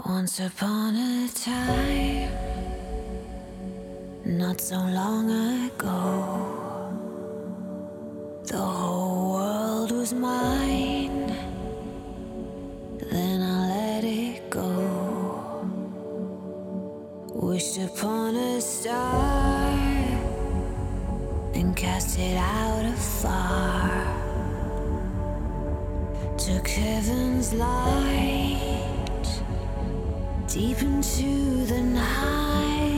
Once upon a time, not so long ago, the whole world was mine. Then I let it go. Wished upon a star and cast it out afar. Took heaven's light deep into the night.